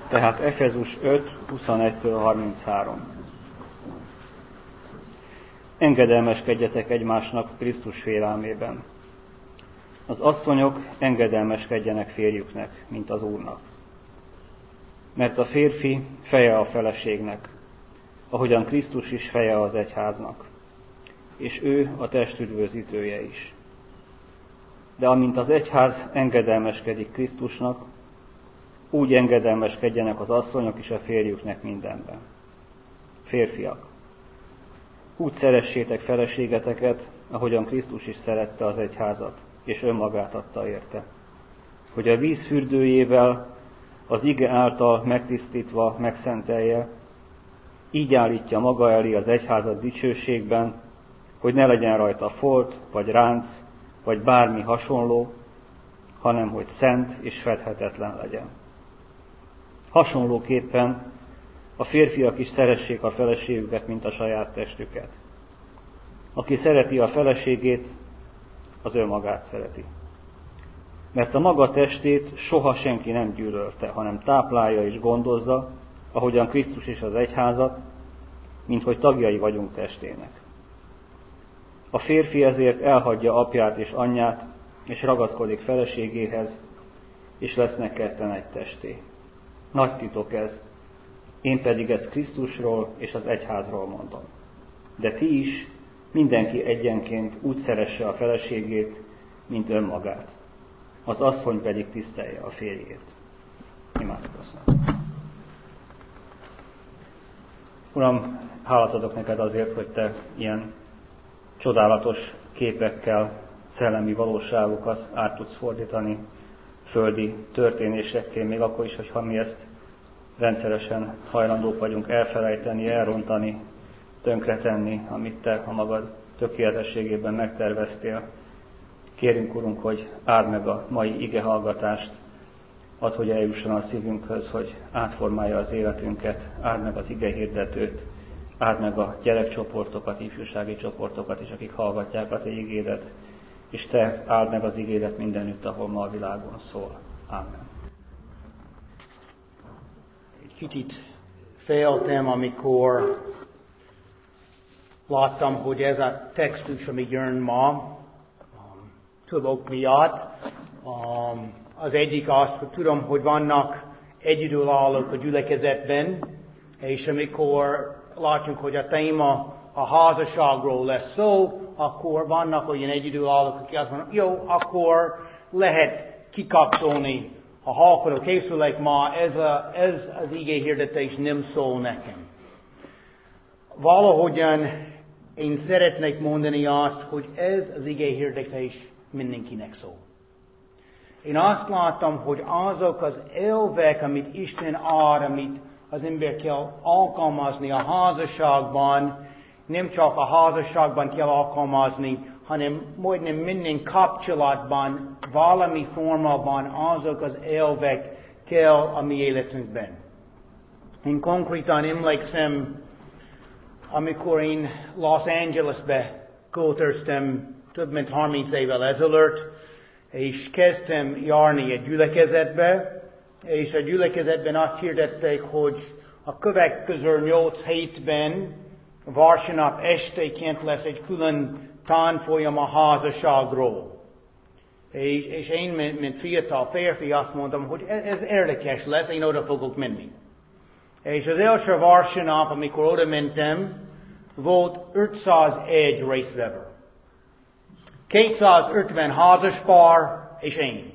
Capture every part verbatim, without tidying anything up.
Tehát Efezus öt, huszonegy harminchárom. Engedelmeskedjetek egymásnak Krisztus félelmében. Az asszonyok engedelmeskedjenek férjüknek, mint az Úrnak. Mert a férfi feje a feleségnek, ahogyan Krisztus is feje az egyháznak, és ő a test üdvözítője is. De amint az egyház engedelmeskedik Krisztusnak, úgy engedelmeskedjenek az asszonyok is a férjüknek mindenben. Férfiak, úgy szeressétek feleségeteket, ahogyan Krisztus is szerette az egyházat, és önmagát adta érte, hogy a víz fürdőjével, az ige által megtisztítva megszentelje, így állítja maga elé az egyházat dicsőségben, hogy ne legyen rajta folt, vagy ránc, vagy bármi hasonló, hanem hogy szent és fedhetetlen legyen. Hasonlóképpen a férfiak is szeressék a feleségüket, mint a saját testüket. Aki szereti a feleségét, az önmagát szereti. Mert a maga testét soha senki nem gyűlölte, hanem táplálja és gondozza, ahogyan Krisztus is az egyházat, mint hogy tagjai vagyunk testének. A férfi ezért elhagyja apját és anyját, és ragaszkodik feleségéhez, és lesznek ketten egy testé. Nagy titok ez, én pedig ezt Krisztusról és az egyházról mondom. De ti is, mindenki egyenként úgy szeresse a feleségét, mint önmagát. Az asszony pedig tisztelje a férjét. Imádkozzunk. Uram, hálát adok neked azért, hogy te ilyen csodálatos képekkel szellemi valóságokat át tudsz fordítani földi történésekké, még akkor is, hogyha mi ezt rendszeresen hajlandók vagyunk elfelejteni, elrontani, tönkretenni, amit te a magad tökéletességében megterveztél. Kérünk, Urunk, hogy áld meg a mai igehallgatást, add, hogy eljusson a szívünkhöz, hogy átformálja az életünket, áld meg az igehirdetőt, áld meg a gyerekcsoportokat, ifjúsági csoportokat is, akik hallgatják a te igédet, és te áld meg az igédet mindenütt, ahol ma a világon szól. Ámen. Egy kicsit féltem, amikor láttam, hogy ez a textus, ami jön ma, um, több ok miatt. Um, az egyik az, hogy tudom, hogy vannak egyedülállók a gyülekezetben, és amikor látjuk, hogy a téma a házasságról lesz szó, akkor vannak olyan egyedülállók, akik azt mondják, jó, akkor lehet kikapcsolni. Ha halkodó készülék ma, ez, a, ez az igéhirdetés nem szól nekem. Valahogyan én szeretnék mondani azt, hogy ez az igéhirdetés mindenkinek szól. Én azt láttam, hogy azok az elvek, amit Isten ad, amit az ember kell alkalmazni a házasságban, nem csak a házasságban kell alkalmazni, hanem majdnem minden kapcsolatban, valami formában azok az elvek kell a mi életünkben. Én konkrétan emlékszem, amikor én Los Angelesbe költöztem több mint harminc évvel ezelőtt, és kezdtem járni egy gyülekezetbe, és a gyülekezetben azt hirdették, hogy a következő nyolc hétben vasárnap estéként lesz egy külön tanfolyam a házasságról. És, és én, mint, mint fiatal férfi azt mondtam, hogy ez, ez érdekes lesz, én oda fogok menni. És az első vasárnap, amikor oda mentem, volt ötszázegy résztvevő. kétszázötven házaspár, és én.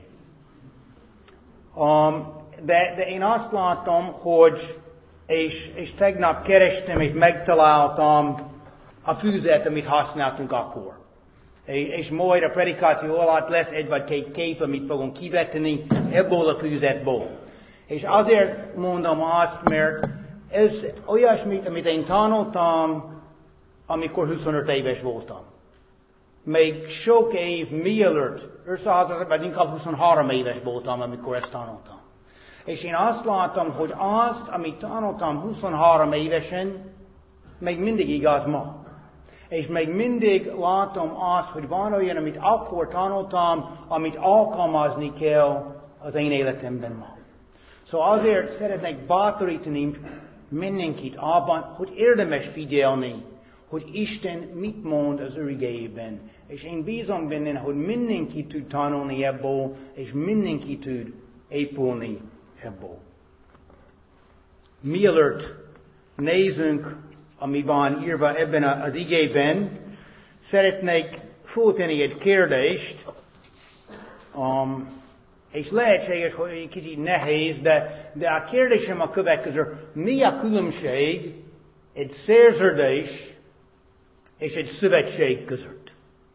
Um, de, de én azt láttam, hogy, és, és tegnap kerestem, és megtaláltam a füzet, amit használtunk akkor. És, és majd a predikáció alatt lesz egy vagy két kép, amit fogunk kivetni ebből a füzetből. És azért mondom azt, mert ez olyasmit, amit én tanultam, amikor huszonöt éves voltam. Még sok év mielőtt, összeházasodtam, inkább huszonhárom éves voltam, amikor ezt tanultam. És én azt láttam, hogy azt, amit tanultam huszonhárom évesen, még mindig igaz ma. És még mindig látom azt, hogy van olyan, amit akkor tanultam, amit alkalmazni kell az én életemben ma. Szóval azért szeretnék bátorítani mindenkit abban, hogy érdemes figyelni, hogy Isten mit mond az ő igéjében. És én bízom benne, hogy mindenki tud tanulni ebből, és mindenki tud épülni ebből. Mielőtt nézzünk, ami van írva ebben az igében, szeretnék föltenni egy kérdést, um, és lehetséges, hogy egy kicsit nehéz, de, de a kérdésem a következő: mi a különbség egy szerződés és egy szövetség között?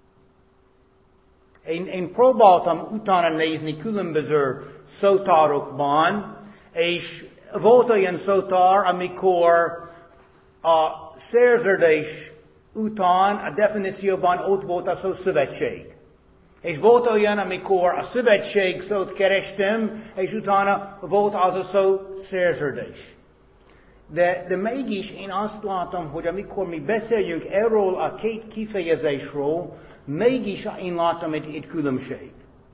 Én, én próbáltam utána nézni különböző szótárokban, és volt olyan szótár, amikor a szerződés után a definícióban ott volt a szó szövetség. És volt olyan, amikor a szövetség szót kerestem, és utána volt az a szó szerződés. De, de mégis én azt látom, hogy amikor mi beszéljünk erről a két kifejezésről, mégis én látom egy, egy különbség.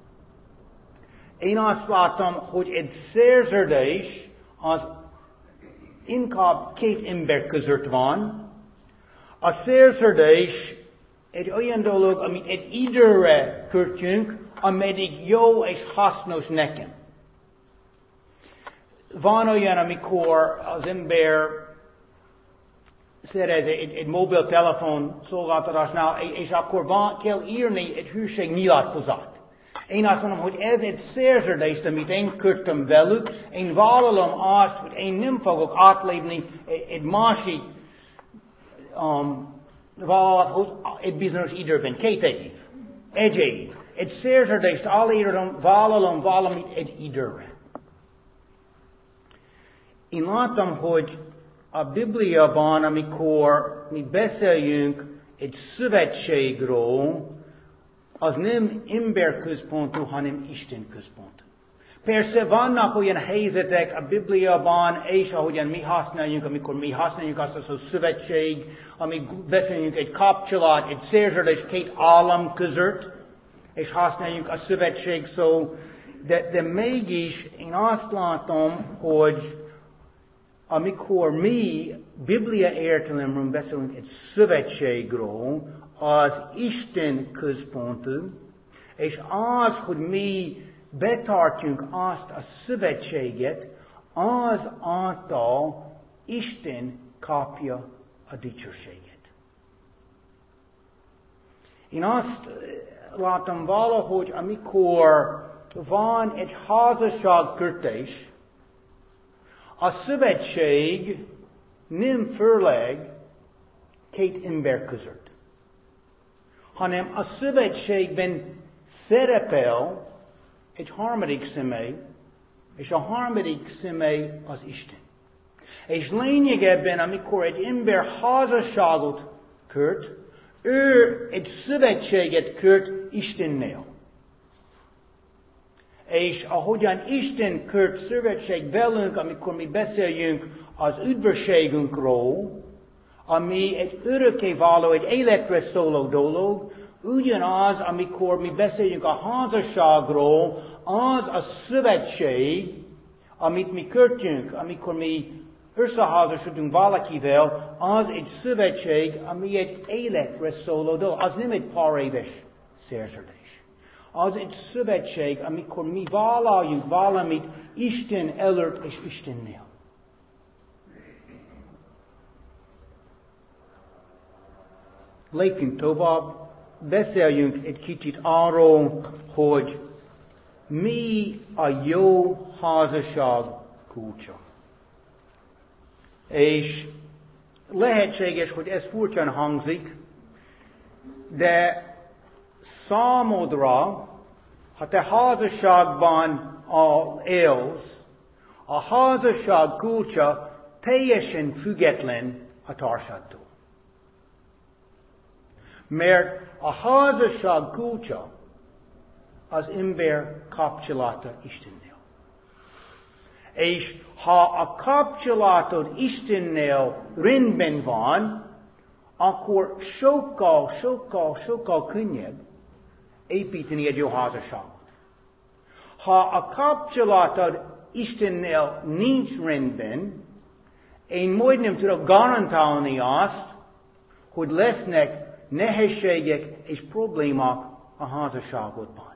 Én azt látom, hogy egy szerződés az inkább két ember között van. A szerződés egy olyan dolog, amit egy időre kötünk, ameddig jó és hasznos nekem. Van olyan, amikor az ember szerez egy, egy mobiltelefon szolgáltatásnál, és akkor van, kell írni egy hűség nyilatkozat. Én azt mondom, hogy ez egy szerződés, amit én kötöm velük, én vállalom azt, hogy én nem fogok átlépni egy, egy másik um, vállalathoz egy bizonyos időben, két év, egy év. Egy szerződést aláírom, vállalom valamit egy időre. Én láttam, hogy a Bibliában, amikor mi beszéljünk egy szövetségről, az nem emberközpontú, hanem Isten központú. Persze vannak olyan helyzetek a Bibliában, és ahogyan mi használjuk, amikor mi használjuk azt a szó szövetség, amíg beszélünk egy kapcsolat, egy szerződés két állam között, és használjuk a szövetség szó, de, de mégis én azt látom, hogy amikor mi Biblia értelemben beszélünk egy szövetségről, az Isten központú, és az, hogy mi betartjuk azt a szövetséget, az által Isten kapja a dicsőséget. Én azt látom valahogy, amikor van egy házasságkötés, a szövetség nem főleg két ember között, hanem a szövetségben szerepel egy harmadik személy, és a harmadik személy az Isten. És lényegében, amikor egy ember házasságot köt, ő egy szövetséget köt Istennel. És ahogyan Isten köt szövetség velünk, amikor mi beszéljünk az üdvösségünkről, ami egy örökkévaló, egy életre szóló dolog, ugyanaz, amikor mi beszéljünk a házasságról, az a szövetség, amit mi kötünk, amikor mi összeházasodunk valakivel, az egy szövetség, ami egy életre szóló dolog. Az nem egy pár éves szerződés. Az egy szövetség, amikor mi vállaljuk valamit Isten előtt és Istennél. Lépjünk tovább, beszéljünk egy kicsit arról, hogy mi a jó házasság kulcsa. És lehetséges, hogy ez furcsán hangzik, de számodra, ha te házasságban élsz, a házasság kulcsa teljesen független a társadtól. Mert a házasság kulcsa az ember kapcsolata Istennel. És ha a kapcsolatod Istennel rendben van, akkor sokkal, sokkal, sokkal könnyebb építeni egy jó házasságot. Ha a kapcsolatod Istennel nincs rendben, én majdnem tudok garantálni azt, hogy lesznek nehézségek és problémák a házasságodban.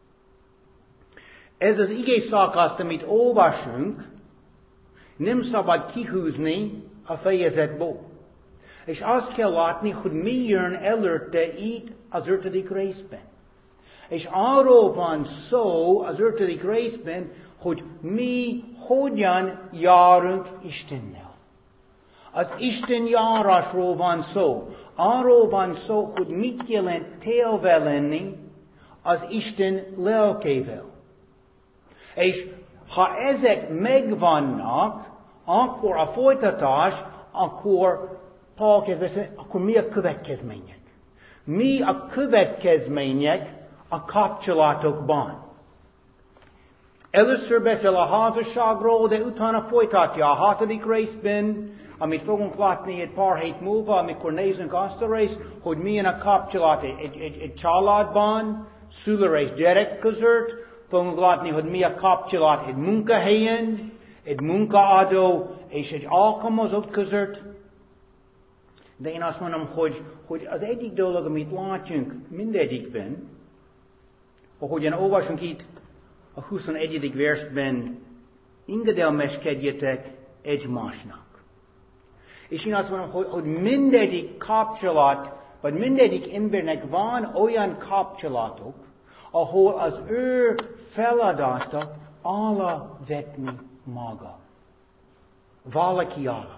Ez az ige szakasz, amit olvasunk, nem szabad kihúzni a fejezetből. És azt kell látni, hogy mi jön előtte itt az ötödik részben. És arról van szó az ötödik részben, hogy mi hogyan járunk Istennel. Az Isten járásról van szó. Arról van szó, hogy mit jelent télve lenni az Isten lelkével. És ha ezek megvannak, akkor a folytatás, akkor Paul kezd beszélni, akkor mi a következmények? Mi a következmények a kapcsolatokban? Először beszél a házasságról, de utána folytatja a hatodik részben, amit fogunk látni egy pár hét múlva, amikor nézzünk azt a részt, hogy milyen a kapcsolat egy, egy, egy, egy családban, szülő és gyerek között, fogunk látni, hogy mi a kapcsolat egy munkahelyen, egy munkaadó és egy alkalmazott között. De én azt mondom, hogy, hogy az egyik dolog, amit látunk mindegyikben, ahogyan olvasunk itt a huszonegyedik versben, engedelmeskedjetek egymásnak. És én azt mondom, hogy, hogy mindegyik kapcsolat, vagy mindegyik embernek van olyan kapcsolatok, ahol az ő feladata alá vetni maga. Valaki alá.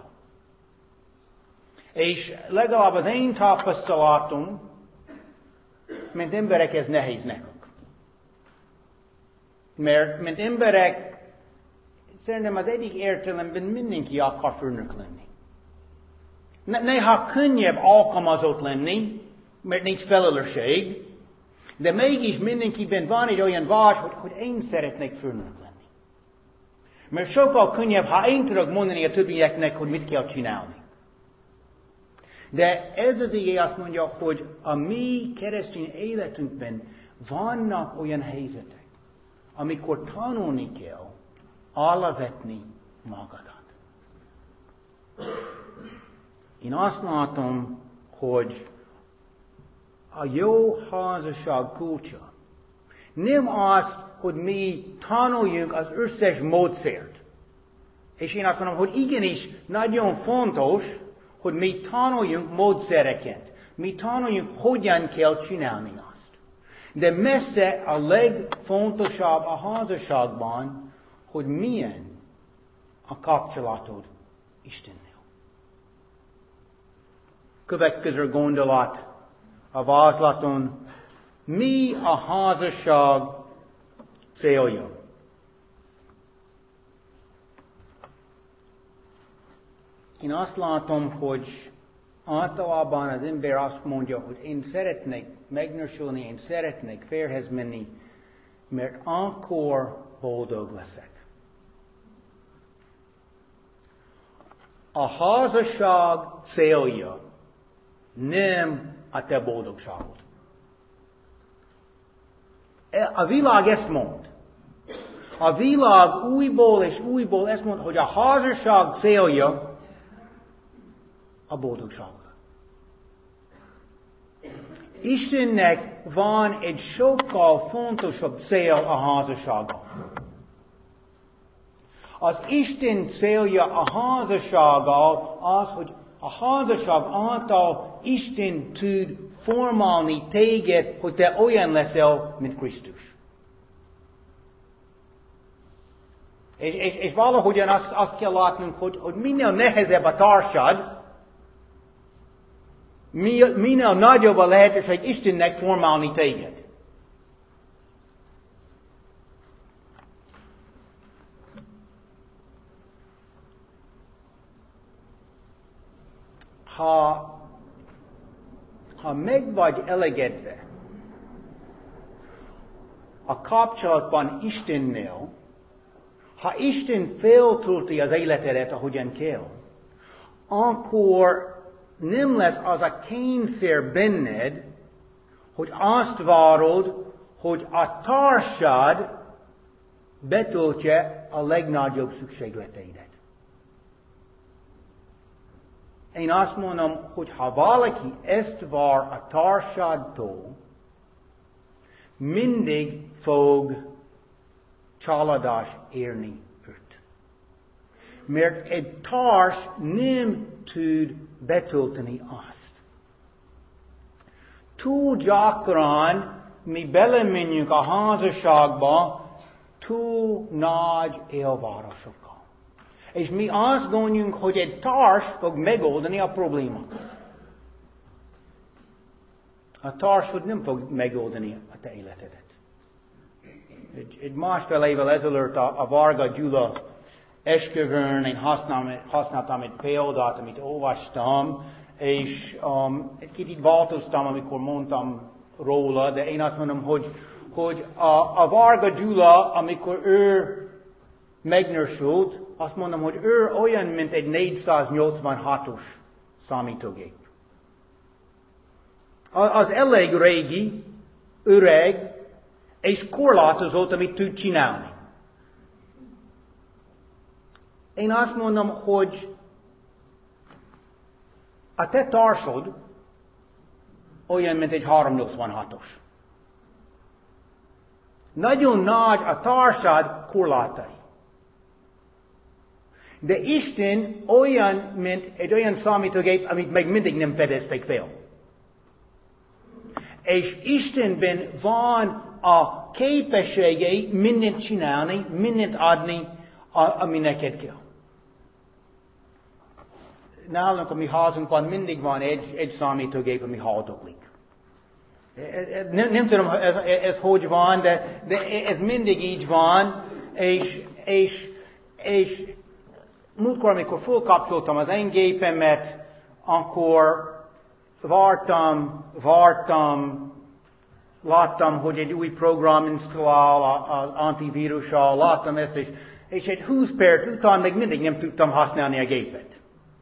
És legalább az én tapasztalatom, mint emberek, ez nehéz nekünk. Mert, mint emberek, szerintem az egyik értelemben mindenki akar főnök lenni. Néha könnyebb alkalmazott lenni, mert nincs felelősség, de mégis mindenkiben van egy olyan vágy, hogy, hogy én szeretnék főnök lenni. Mert sokkal könnyebb, ha én tudok mondani a többieknek, hogy mit kell csinálni. De ez az ige azt mondja, hogy a mi keresztény életünkben vannak olyan helyzetek, amikor tanulni kell alávetni magadat. Én azt látom, hogy a jó házasság kulcsa nem az, hogy mi tanuljunk az összes módszert. És én azt mondom, hogy igenis nagyon fontos, hogy mi tanuljunk módszereket. Mi tanuljunk, hogyan kell csinálni azt. De messze a legfontosabb a házasságban, hogy milyen a kapcsolatod Istennel. Következő gondolat a vázlaton, mi a házasság célja? Én azt látom, hogy általában az ember azt mondja, hogy én szeretnék megnősülni, én szeretnék férjhez menni, mert akkor boldog leszek. A házasság célja nem a te boldogságod. A világ ezt mond. A világ újból és újból ezt mond, hogy a házasság célja a boldogságod. Istennek van egy sokkal fontosabb cél a házasságban. Az Isten célja a házassággal az, hogy a házasság által Isten tud formálni téged, hogy te olyan leszel, mint Krisztus. És, és, és valahogyan azt, azt kell látnunk, hogy, hogy minél nehezebb a társad, minél nagyobb a lehetőség Istennek formálni téged. Ha, ha meg vagy elégedve a kapcsolatban Istennel, ha Isten feltölti az életedet, ahogyan kell, akkor nem lesz az a kényszer benned, hogy azt várod, hogy a társad betöltje a legnagyobb szükségleteidet. Én azt mondom, hogy ha valaki ezt vár a társadtól, mindig fog csalódás érni őt. Mert egy társ nem tud betölteni azt. Túl gyakran mi belemenjünk a házasságba túl nagy elvárásokkal. És mi azt gondoljuk, hogy egy társ fog megoldani a problémákat. A társad nem fog megoldani a te életedet. Egy, egy másfél évvel ezelőtt a, a Varga Gyula esküvőn én használtam egy példát, amit olvastam, és um, egy kicsit változtam, amikor mondtam róla, de én azt mondom, hogy, hogy a, a Varga Gyula, amikor ő megnősült, azt mondom, hogy ő olyan, mint egy négyszáznyolcvanhatos számítógép. Az elég régi, öreg, és korlátozott, amit tud csinálni. Én azt mondom, hogy a te társad olyan, mint egy háromszáznyolcvanhatos. Nagyon nagy a társad korlátai. De Isten olyan, mint egy olyan számítógép, amit meg mindig nem fedeztek fel. És Istenben van a képességei mindent csinálni, mindent adni, ami neked kell. Nálunk a mi házunkban mindig van egy, egy számítógép, ami haldoklik. Nem, nem tudom, ez, ez hogy van, de, de ez mindig így van, és, és, és múltkor, amikor fölkapcsoltam az én gépemet, akkor vártam, vártam, láttam, hogy egy új program installál az antivírussal, láttam ezt, és, és egy húsz perc után még mindig nem tudtam használni a gépet.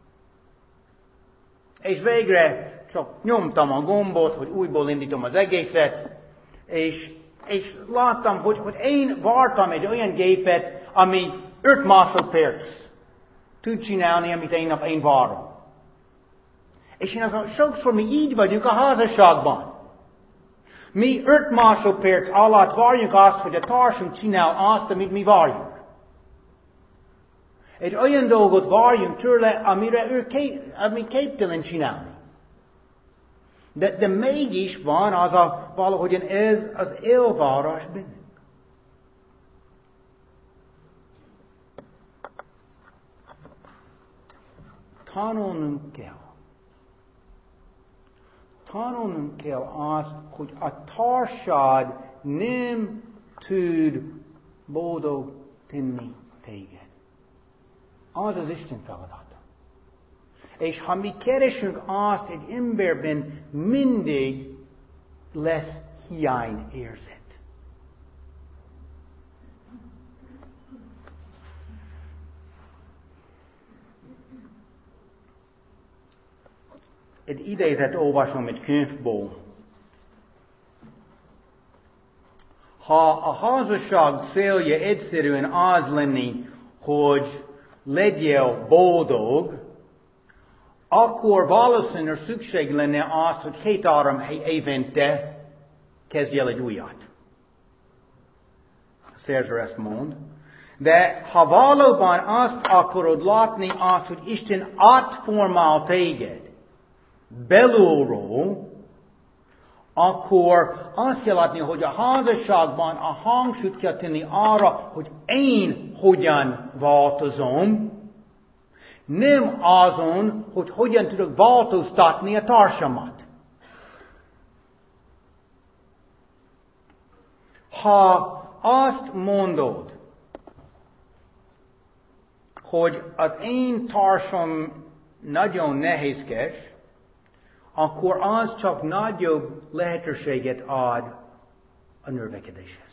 És végre csak nyomtam a gombot, hogy újból indítom az egészet, és, és láttam, hogy, hogy én vártam egy olyan gépet, ami öt másodperc tud csinálni, amit én, én várom. És én azt mondom, sokszor mi így vagyunk a házasságban. Mi öt másodperc alatt várjuk azt, hogy a társunk csinál azt, amit mi várjuk. Egy olyan dolgot várjunk tőle, amire ő kép, ami képtelen csinálni. De, de mégis van az a, valahogyan ez az elvárás bennünk. Tanulnunk kell. Tanulnunk kell azt, hogy a társad nem tud boldog tenni téged. Az az Isten feladata. És ha mi keresünk azt egy emberben, mindig lesz hiányérzet. Egy idézet olvasom egy könyvból. Ha a házasság célja egyszerűen az lenni, hogy legyél boldog, akkor valószínűleg szükség lenne azt, hogy két-három évente kezdjél egy újat. Szerző ezt mond. De ha valóban azt akarod látni, azt, hogy Isten átformál téged belülről, akkor azt kell látni, hogy a házasságban a hangsúlyt kell tenni arra, hogy én hogyan változom, nem azon, hogy hogyan tudok változtatni a társamat. Ha azt mondod, hogy az én társam nagyon nehézkes, akkor az csak nagyobb lehetőséget ad a növekedéshez.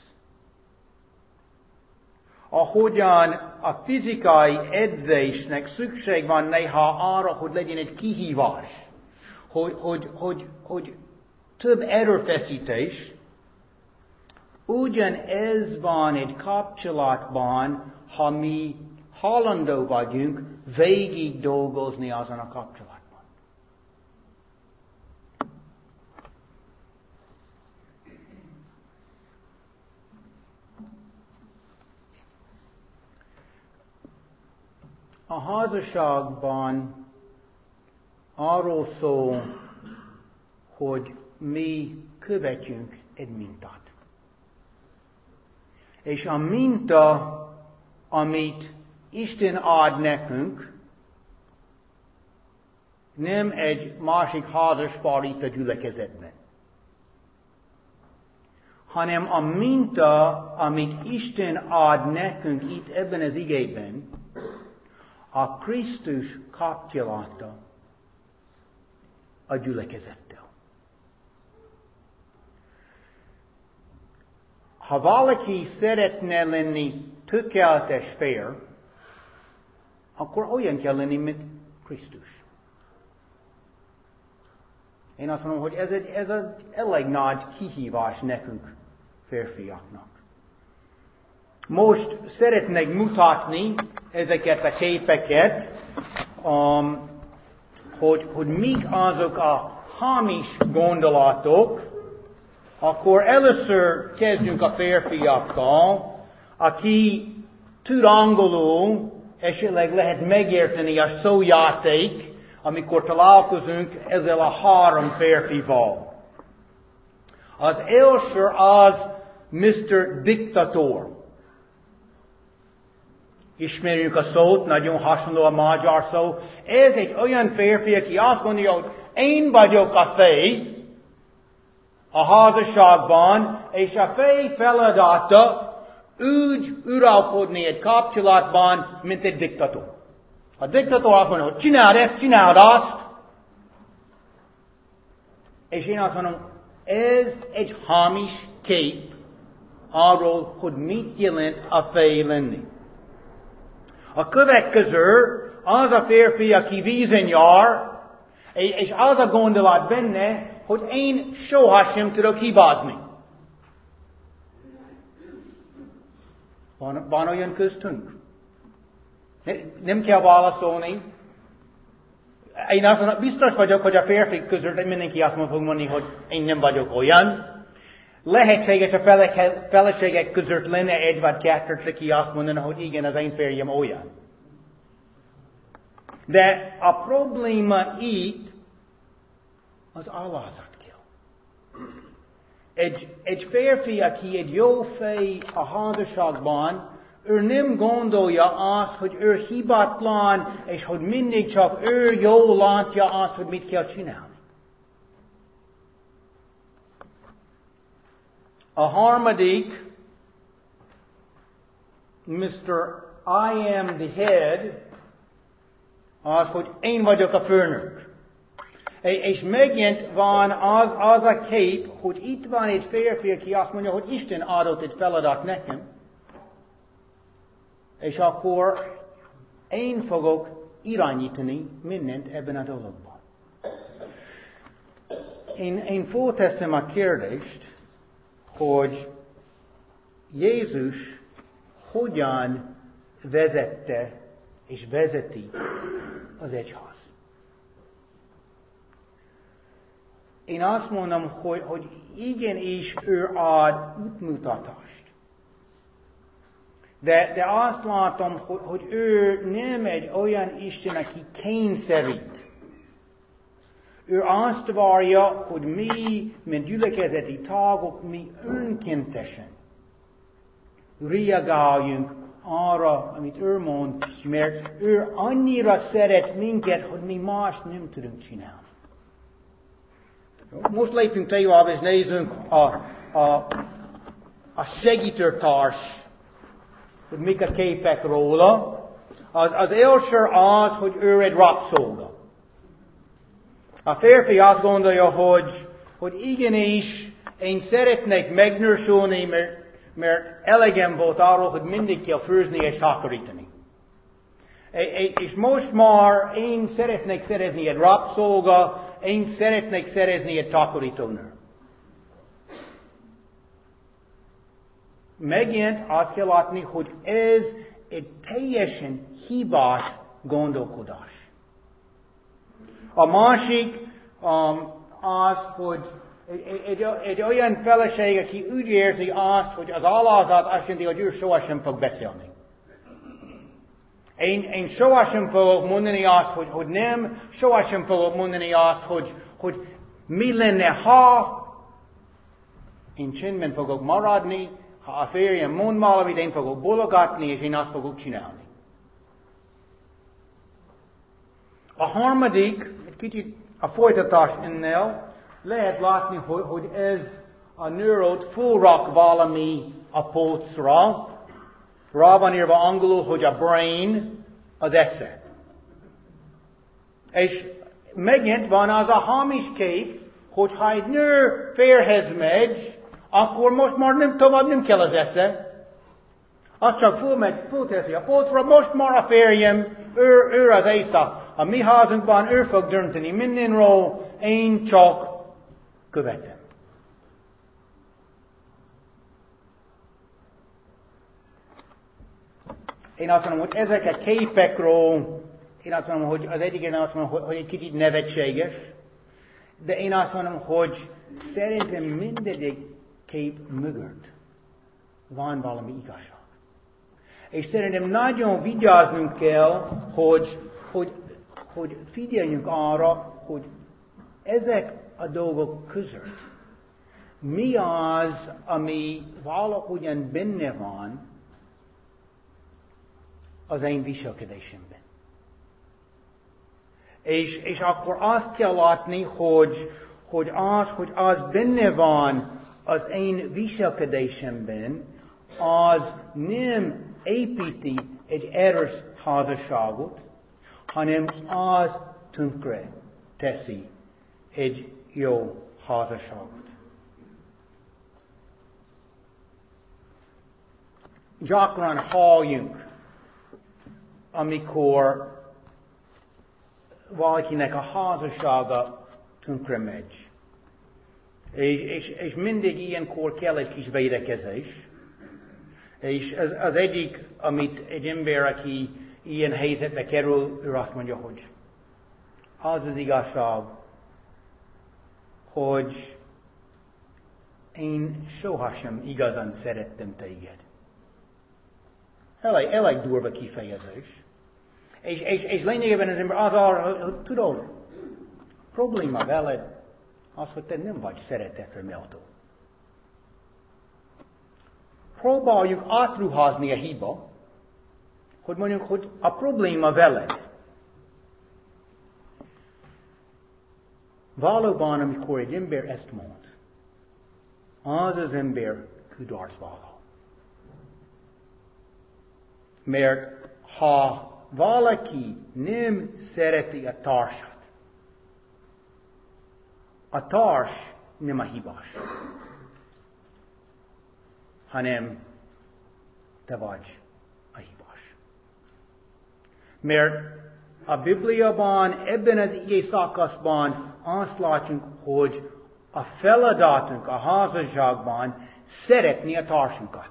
Ahogyan a fizikai edzésnek szükség van néha arra, hogy legyen egy kihívás, hogy, hogy, hogy, hogy több erőfeszítés, ugyanez van egy kapcsolatban, ha mi hajlandó vagyunk végig dolgozni azon a kapcsolatban. A házasságban arról szól, hogy mi követjünk egy mintát. És a minta, amit Isten ad nekünk, nem egy másik házaspár itt a gyülekezetben, hanem a minta, amit Isten ad nekünk itt ebben az igében, a Krisztus kapcsolata a gyülekezettel. Ha valaki szeretne lenni tökéletes fér, akkor olyan kell lenni, mint Krisztus. Én azt mondom, hogy ez egy, ez egy elég nagy kihívás nekünk, férfiaknak. Most szeretnék mutatni ezeket a képeket, um, hogy, hogy mik azok a hamis gondolatok. Akkor először kezdjünk a férfiakkal, aki tud angolul, esetleg lehet megérteni a szójáték, amikor találkozunk ezzel a három férfival. Az első az miszter Diktator. Ismerjük a szót, nagyon hasonló a magyar szó. Ez egy olyan férfi, aki azt mondja, hogy én vagyok a fej a házasságban, és a fej feladata úgy uralkodni egy kapcsolatban, mint egy diktator. A diktator azt mondja, hogy csináld ezt, csináld azt, és én azt mondom, ez egy hamis kép arról, hogy mit jelent a fej lenni. A következő az a férfi, aki vízen jár, és az a gondolat benne, hogy én sohasem tudok hibázni. Van, van olyan köztünk? Nem kell válaszolni. Én azt mondom, biztos vagyok, hogy a férfi között mindenki azt fog mondani, hogy én nem vagyok olyan. Lehetséges a feleségek között lenne egy vagy kettőt, aki azt mondana, hogy igen, az én férjem olyan. De a probléma itt az alázat kell. Egy, egy férfi, aki egy jó fej a házasságban, ő nem gondolja azt, hogy ő hibátlan, és hogy mindig csak ő jól látja azt, hogy mit kell csinálni. A harmadik, miszter I am the head, az, hogy én vagyok a főnök. És megint van az, az a kép, hogy itt van egy férfi, aki azt mondja, hogy Isten adott egy feladat nekem, és akkor én fogok irányítani mindent ebben a dologban. Én, én fölteszem a kérdést, hogy Jézus hogyan vezette és vezeti az egyház. Én azt mondom, hogy, hogy igenis ő ad útmutatást. De, de azt látom, hogy, hogy ő nem egy olyan Isten, aki kényszerít. Ő azt várja, hogy mi, mint gyülekezeti tagok, mi önkéntesen reagáljunk arra, amit ő mond, mert ő annyira szeret minket, hogy mi más nem tudunk csinálni. Most lépjünk tovább, és nézzünk a, a, a segítőtárs, hogy mik a képek róla. Az, az első az, hogy ő egy rabszolga. A férfi azt gondolja, hogy, hogy igenis, én szeretnék megnősülni, mert, mert elegem volt arról, hogy mindig kell főzni és takarítani. És most már én szeretnék szerezni egy rabszolga, én szeretnék szerezni egy takarítónő. Megint azt kell látni, hogy ez egy teljesen hibás gondolkodás. A másik um, az, hogy egy, egy, egy olyan feleség, aki úgy érzi azt, hogy az alázat azt jelenti, hogy ő sohasem fog beszélni. Én, én sohasem fogok mondani azt, hogy, hogy nem, sohasem fogok mondani azt, hogy, hogy mi lenne, ha én csendben fogok maradni, ha a férjem mond valamit, én fogok bologatni, és én azt fogok csinálni. A harmadik, egy kicsit a folytatás ennél, lehet látni, hogy, hogy ez a nőrót fölrak valami a polcra. Rá van írva angolul, hogy a brain az esze. És megint van az a hamis kép, hogy ha egy nő férhez megy, akkor most már nem tovább nem kell az esze. Az csak fölmegy, fölteszi a polcra, most már a férjem, ő, ő az éjszak. A mi házunkban ő fog dönteni mindenről, én csak követem. Én azt mondom, hogy ezek a képekről, én azt mondom, hogy az egyik azt mondom, hogy, hogy egy kicsit nevetséges, de én azt mondom, hogy szerintem mindegyik kép mögött van valami igazság. És szerintem nagyon vigyáznunk kell, hogy, hogy, hogy figyeljünk arra, hogy ezek a dolgok között mi az, ami valahogyan benne van az én viselkedésemben. És, és akkor azt kell látni, hogy, hogy az, hogy az benne van az én viselkedésemben, az nem építi egy erős házasságot, hanem az tönkre teszi egy jó házasságot. Gyakran halljunk, amikor valakinek a házassága tönkre megy. És, és, és mindig ilyenkor kell egy kis védekezés. És az, az egyik, amit egy ember, aki ilyen helyzetbe kerül, ő azt mondja, hogy az az igazság, hogy én sohasem igazán szerettem téged. Elég, elég durva kifejezés. És, és, és lényegében az ember az arra, hogy tudod, probléma veled az, hogy te nem vagy szeretetre méltó. Próbáljuk átruházni a hiba, hogy mondjuk, hogy a probléma veled. Valóban, amikor egy ember ezt mond, az az ember kudarcvalló. Mert ha valaki nem szereti a társat, a társ nem a hibás, hanem te vagy a hibás. Mert a Bibliában, ebben az igé szakaszban azt látjuk, hogy a feladatunk a házasságban szeretni a társunkat.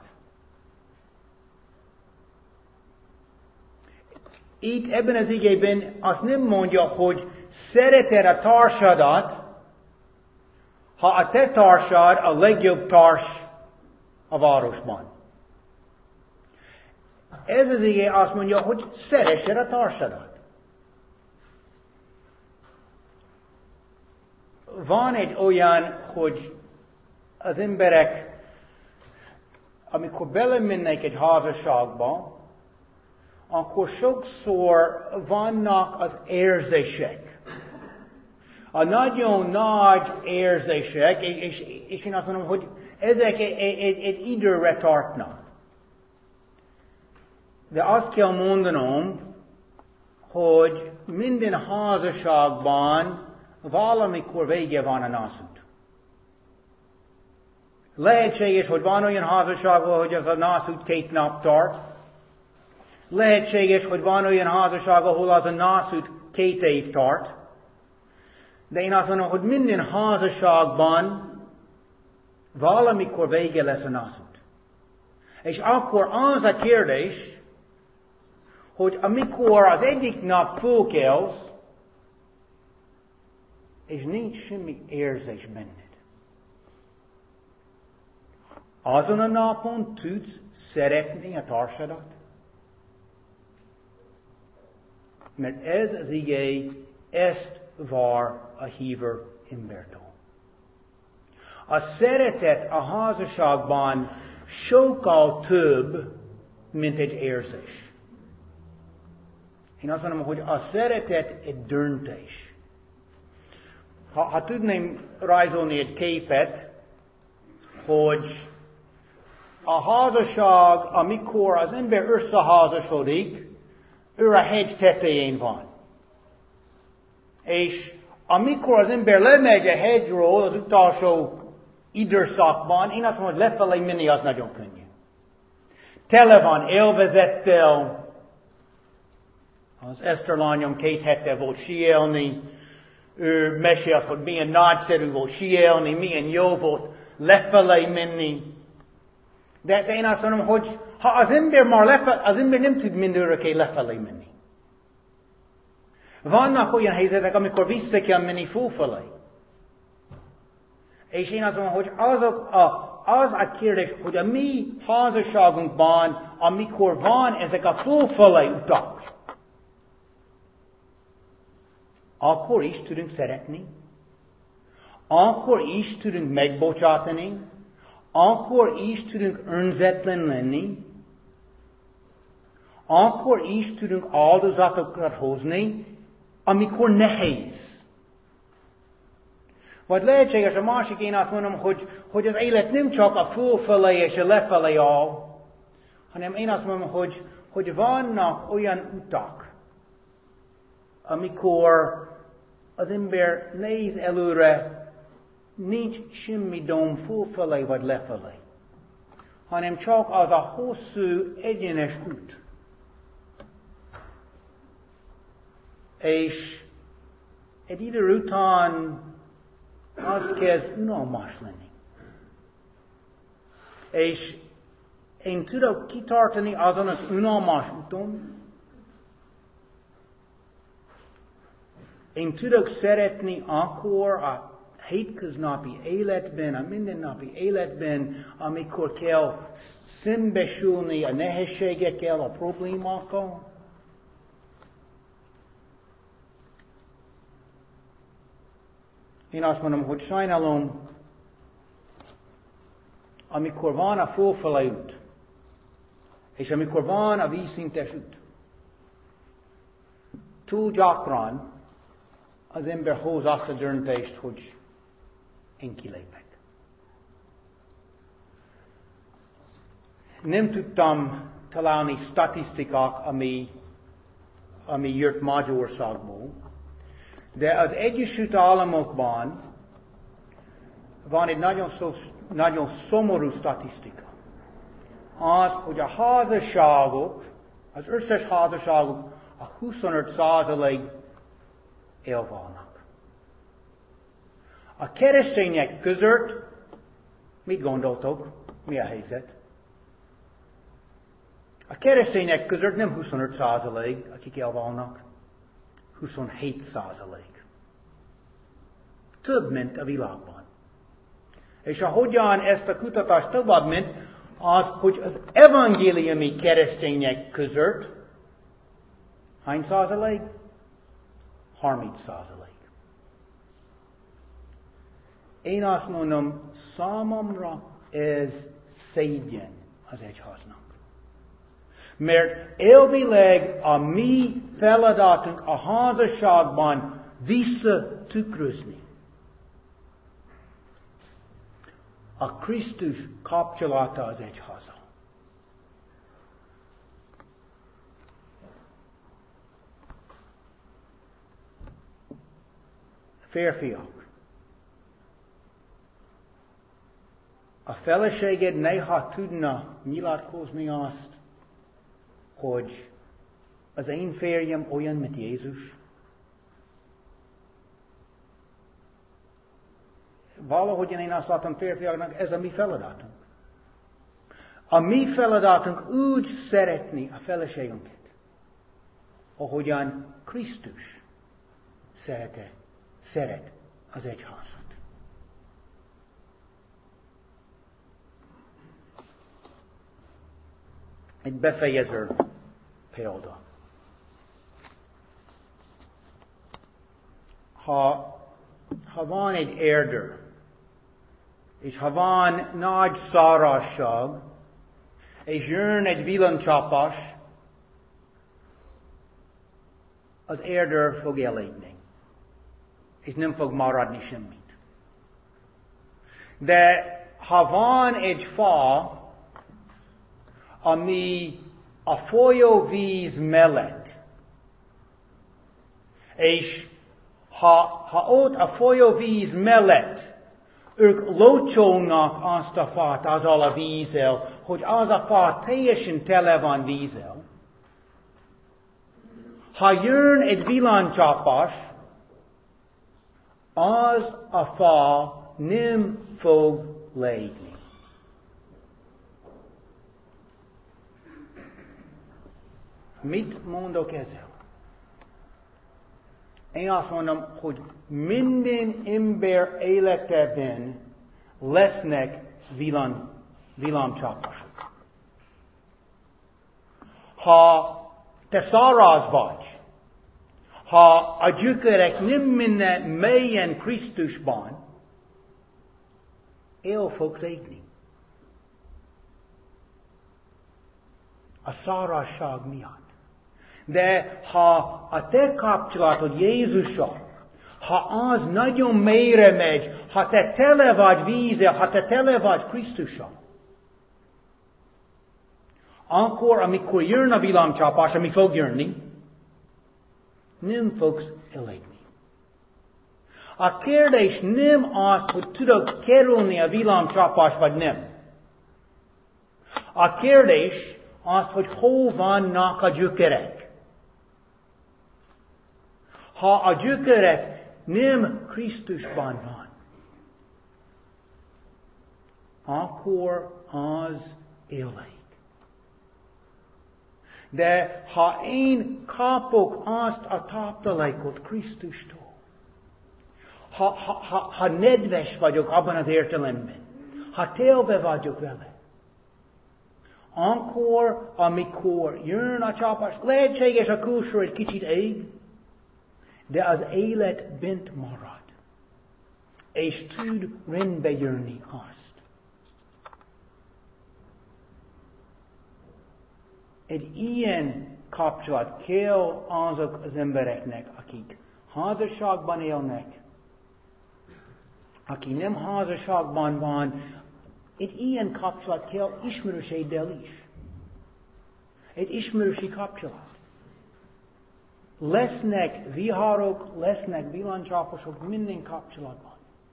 Itt ebben az igében azt nem mondja, hogy szereted a társadat, ha a te társad a legjobb társ a városban. Ez az igé azt mondja, hogy szeressed a társadat. Van egy olyan, hogy az emberek, amikor belemennek egy házasságba, akkor sokszor vannak az érzések. A nagyon nagy érzések, és, és én azt mondom, hogy ezek egy, egy, egy időre tartnak. De azt kell mondanom, hogy minden házasságban valamikor vége van a nászút. Lehetséges, hogy van olyan házasság, hogy az a nászút két nap tart. Lehetséges, hogy van olyan házasság, ahol az a nászút két év tart. De én azt mondom, hogy minden házasságban valamikor vége lesz a nászút. És akkor az a kérdés, hogy amikor az egyik nap fölkelsz, és nincs semmi érzés benned, azon a napon tudsz szeretni a társadat? Mert ez az ige, ezt vár a hívő embertől. A szeretet a házasságban sokkal több, mint egy érzés. Én azt mondom, hogy a szeretet egy döntés. Ha, ha tudném rajzolni egy képet, hogy a házasság, amikor az ember összeházasodik, ő a hegy tetején van. És amikor az ember lemegy a hegyről az utolsó időszakban, én azt mondom, hogy lefelé menni az nagyon könnyű. Tele van élvezettel. Az Eszter lányom két hete volt síelni. Ő mesélt, hogy milyen nagyszerű volt síelni, milyen jó volt lefelé menni. De, de én azt mondom, hogy ha az ember már lefelé, az ember nem tud mindörökké lefelé menni. Vannak olyan helyzetek, amikor vissza kell menni fölfelé. És én azt mondom, hogy azok a, az a kérdés, hogy a mi házasságunkban, amikor van ezek a fölfelé utak, akkor is tudunk szeretni, akkor is tudunk megbocsátani, akkor is tudunk önzetlen lenni, akkor is tudunk áldozatokat hozni, amikor nehéz. Vagy lehetséges a másik, én azt mondom, hogy, hogy az élet nem csak a fölfelé és a lefelé áll, hanem én azt mondom, hogy, hogy vannak olyan utak, amikor az ember néz előre, nincs semmi dom fölfelé vagy lefelé, hanem csak az a hosszú, egyenes út. És egy idő után az kezd unalmas lenni. És én tudok kitartani azon az unalmas úton. Én tudok szeretni akkor a hétköznapi életben, a mindennapi életben, amikor kell szembesülni a nehézségekkel, a problémákkal. Én azt mondom, hogy sajnálom, amikor van a fölfelé út, és amikor van a vízszintes út, túl gyakran az ember hoz azt a döntést, hogy én kilépek. Nem tudtam találni statisztikák, ami, ami jött Magyarországból, de az Egyesült Államokban van egy nagyon, szó, nagyon szomorú statisztika. Az, hogy a házasságok, az összes házasságok a huszonöt százalék elválnak. A keresztények között mit gondoltok? Mi a helyzet? A keresztények között nem huszonöt százalék, akik elválnak, huszonhét százalék. Több, mint a világban. És ahogyan ezt a kutatást tovább ment, az, hogy az evangéliumi keresztények között hány százalék? harminc százalék. Én azt mondom, számomra ez szégyen az egyháznak. Mert elvileg a mi feladatunk a házasságban visszatükrözni a Krisztus kapcsolata az egyháza. Férfiak, a feleséged néha tudna nyilatkozni azt, hogy az én férjem olyan, mint Jézus. Valahogyan én azt látom férfiaknak, ez a mi feladatunk. A mi feladatunk úgy szeretni a feleségünket, ahogyan Krisztus szerete, szeret az egyházat. Egy befejező példa. Ha, ha van egy erdő, és ha van nagy szárazság, és jön egy villancsapás, az erdő fog elégni, és nem fog maradni semmit. De ha van egy fa, ami a folyóvíz mellett, és ha, ha ott a folyóvíz mellett ők locsolnak azt a fát azzal a vízzel, hogy az a fa teljesen tele van vízzel, ha jön egy villancsapás, az a fa nem fog leégni. Mit mondok ezzel? Én azt mondom, hogy minden ember életében lesznek villan, villancsapások. Ha te száraz vagy, ha a gyökerek nem minden mélyen Krisztusban, el fogsz égni. A szárazság miatt. De ha a te kapcsolatod Jézussal, ha az nagyon mélyre megy, ha te tele vagy vízzel, ha te tele vagy Krisztussal, akkor, amikor jön a villámcsapás, ami fog jönni, nem fogsz elégni. A kérdés nem az, hogy tudok kerülni a villámcsapás, vagy nem. A kérdés az, hogy hol vannak a gyökerek. Ha a gyökerek nem Krisztusban van, akkor az elég. De ha én kapok azt a táplálékot Krisztustól, ha, ha, ha, ha nedves vagyok abban az értelemben, ha telve vagyok vele, akkor, amikor jön a csapás, lehetséges a külső egy kicsit ég, de az élet bent marad, és tud rendbe jönni azt. Egy ilyen kapcsolat kell azok az embereknek, akik házasságban élnek, aki nem házasságban van, egy ilyen kapcsolat kell ismerőséddel is. Egy ismerősi kapcsolat. Lesznek viharok, lesznek villancsapások minden kapcsolatban.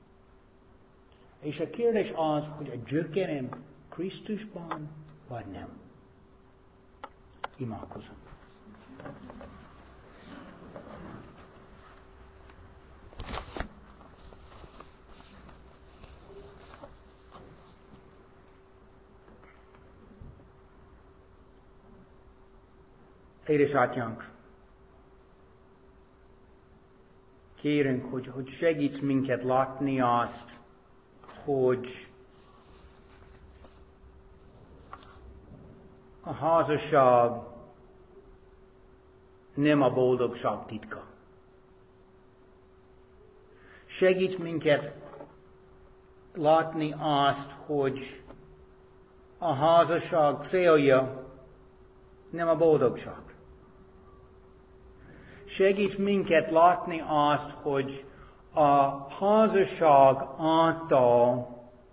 És a kérdés az, hogy a gyökerem Krisztusban, vagy nem. Imádkozom. Édesatyánk, kérünk, hogy, hogy segíts minket látni azt, hogy a házasság nem a boldogság titka. Segíts minket látni azt, hogy a házasság célja nem a boldogság. Segíts minket látni azt, hogy a házasság által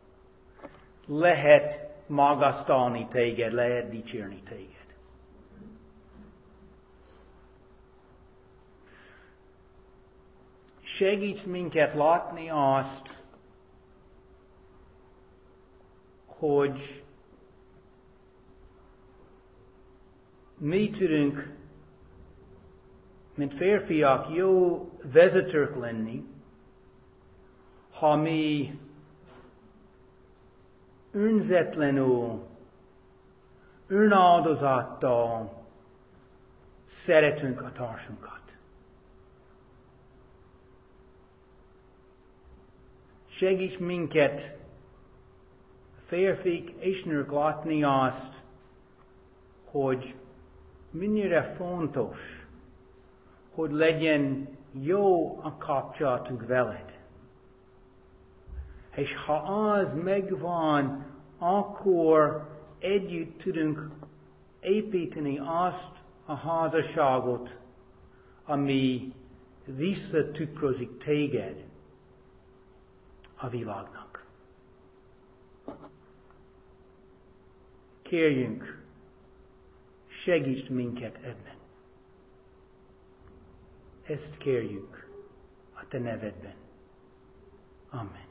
lehet magasztalni téged, lehet dicsérni téged. Segíts minket látni azt, hogy mi tudunk, mint férfiak, jó vezetők lenni, ha mi önzetlenül, önáldozattal szeretünk a társunkat. Segíts minket, férfik és nők, látni azt, hogy mennyire fontos, hogy legyen jó a kapcsolatunk veled. És ha az megvan, akkor együtt tudunk építeni azt a házasságot, ami visszatükrözik téged a világnak. Kérjünk, segíts minket ebben. Ezt kérjük a te nevedben. Amen.